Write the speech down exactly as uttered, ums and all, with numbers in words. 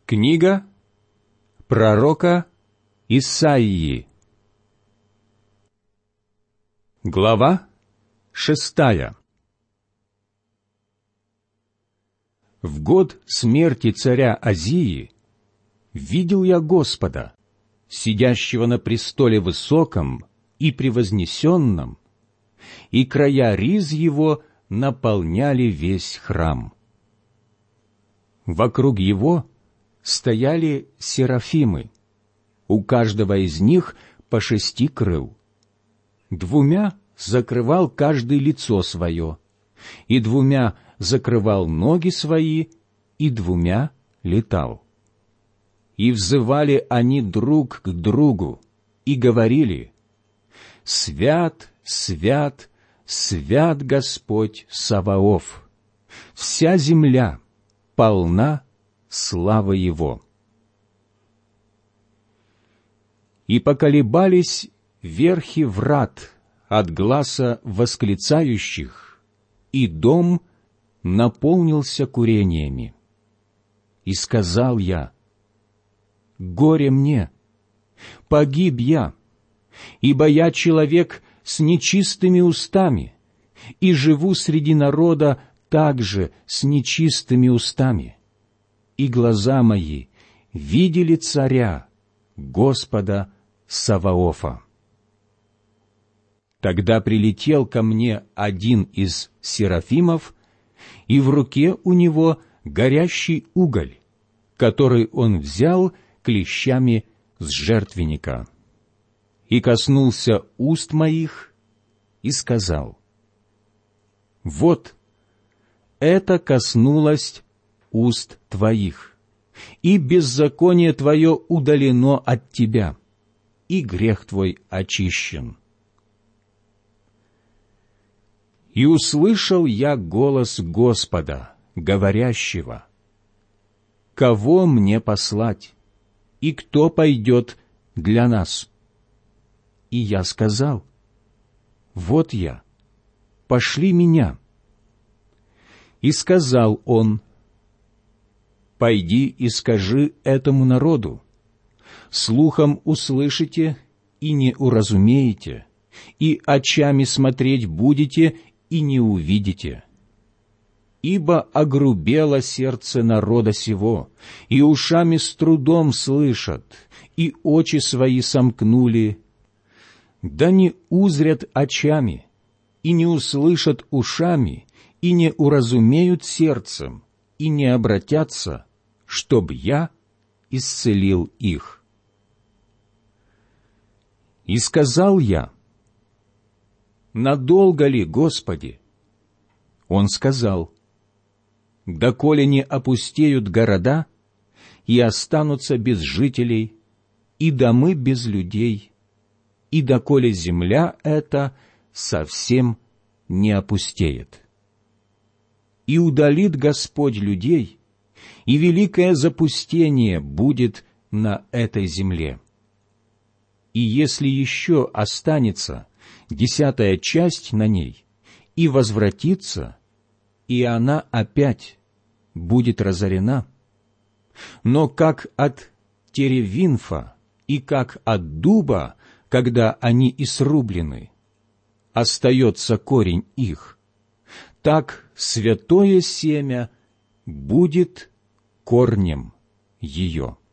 Книга пророка Исаии. Глава шестая. В год смерти царя Озии видел я Господа, сидящего на престоле высоком и превознесенном, и края риз его наполняли весь храм. Вокруг его стояли серафимы, у каждого из них по шести крыл. Двумя закрывал каждый лицо свое, и двумя закрывал ноги свои, и двумя летал. И взывали они друг к другу, и говорили: «Свят, свят, свят Господь Саваоф! Вся земля полна славы Его». И поколебались верхи врат от гласа восклицающих, и дом наполнился курениями. И сказал я: «Горе мне! Погиб я, ибо я человек с нечистыми устами, и живу среди народа также с нечистыми устами, и глаза мои видели Царя, Господа Саваофа». Тогда прилетел ко мне один из серафимов, и в руке у него горящий уголь, который он взял клещами с жертвенника, и коснулся уст моих и сказал: «Вот, это коснулось уст твоих, и беззаконие твое удалено от тебя, и грех твой очищен». И услышал я голос Господа, говорящего: «Кого мне послать, и кто пойдет для нас?» И я сказал: «Вот я, пошли меня». И сказал он: «Пойди и скажи этому народу: слухом услышите и не уразумеете, и очами смотреть будете и не увидите. Ибо огрубело сердце народа сего, и ушами с трудом слышат, и очи свои сомкнули. Да не узрят очами, и не услышат ушами, и не уразумеют сердцем, и не обратятся, чтоб я исцелил их». И сказал я: «Надолго ли, Господи?» Он сказал: «Доколе не опустеют города, и останутся без жителей, и домы без людей, и доколе земля эта совсем не опустеет. И удалит Господь людей, и великое запустение будет на этой земле. И если еще останется десятая часть на ней, и возвратится, и она опять будет разорена. Но как от теревинфа и как от дуба, когда они и срублены, остается корень их, так святое семя будет корнем ее».